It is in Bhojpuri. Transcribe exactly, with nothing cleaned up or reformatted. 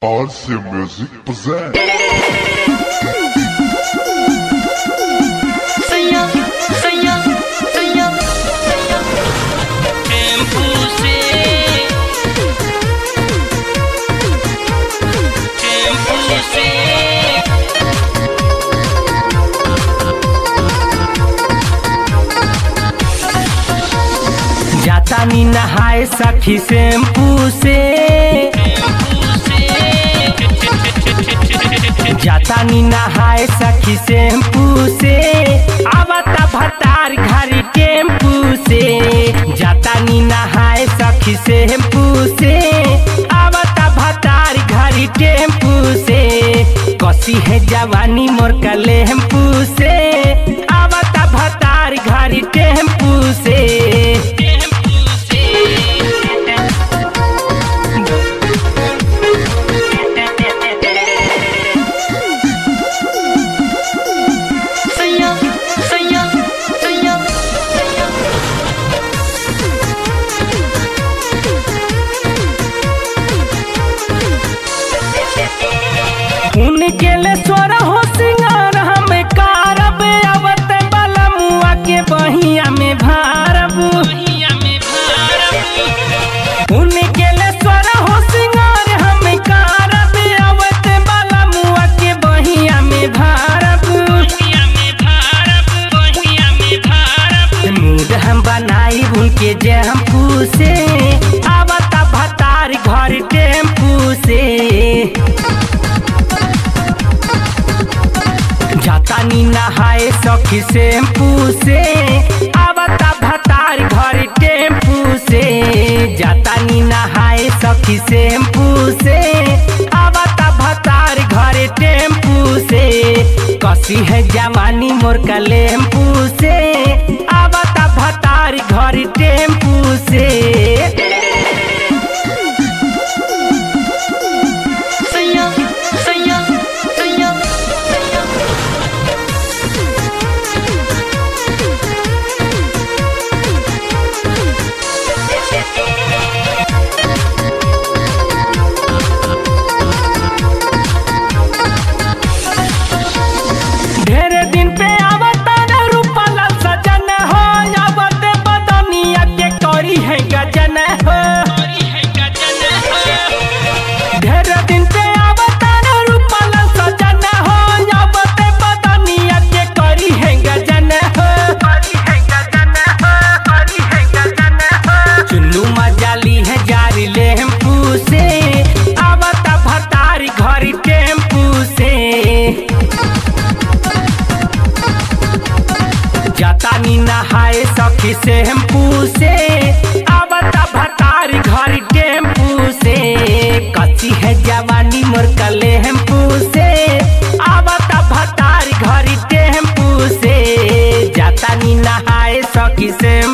R C Music presents. Sayang, sayang, sayang, sayang. Tempo se, tempo se. जाता नी नहाए सखी शैम्पू से, जाता नी नहाए सखी शैम्पू से, आवता भतार घरी टेम्पू से। जाता नी नहाए सखी शैम्पू से, आवता भतार घरी टेम्पू से। कसी है जवानी मोर कलेम्पू से, आवता भतार घरी टेम्पू से। Sayang, sayang, sayang, sayang. उनके ले स्वर हो सिंगार हमें कारब, आवत बाला मुआ के बहिया में भारब। उनके ले स्वर हो सिंगार हमें कारब, आवत बाला मुआ के बहिया में भारब। मूड हम बनाई उनके जैम्पू से, आवता भतार घर टेम्पू से। जाता नी नहाए सखी शैम्पू से, आवता भतार घर टेम्पू से। जाता नी नहाए सखी शैम्पू से, आवता भतार घर टेम्पू से। कसी है जवानी मोर कलेम्पू से, आवता भतार घर टेम्पू से। Sayang, sayang, sayang, sayang. ढेरे दिन पे आवता न रूपल सजन हो, आवत बदनिया के करी है गजन हो। ढेरे दिन पे आवता न रूपल सजन हो, आवत बदनिया के करी है गजन हो। चुन्नू मजाली है जारी लेम्पू से, आवता भतारी घरी टेम्पू से। जाता नी नहाए सखी शैम्पू से, आवता भतार घर टेम्पू से। कच्ची है जवानी मोर कलेम्पू से, आवता भतार घर टेम्पू से। जाता नी नहाए सखी शैम्पू